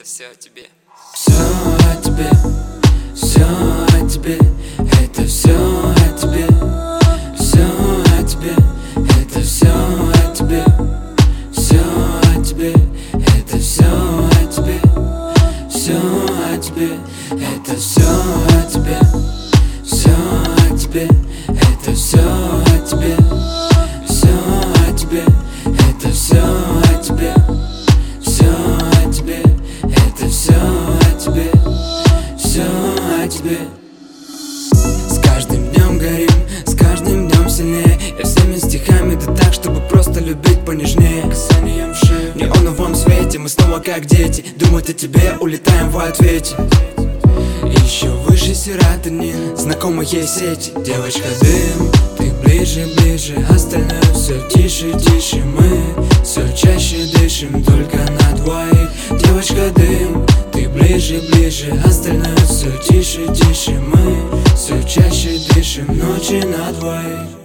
это все о тебе. Все о тебе, все о тебе, это все о тебе, все о тебе, это все о тебе, все о тебе, это все о тебе, все о тебе, это все о тебе, все о тебе, это все о тебе, все о тебе, это все о тебе, все о тебе, это все о тебе, все о тебе. С каждым днем горим, с каждым днем сильнее. Я всеми стихами, да так, чтобы просто любить понежнее. Касанием в шею, в неоновом свете мы снова как дети. Думать о тебе, улетаем в ответе. Еще выше серотонин, знакомые сети. Девочка дым, ты ближе, ближе, остальное все тише, тише. Мы все чаще дышим, только на двоих. Девочка дым, ты ближе, ближе, остальное все тише, тише. Мы все чаще дышим, ночи на двоих.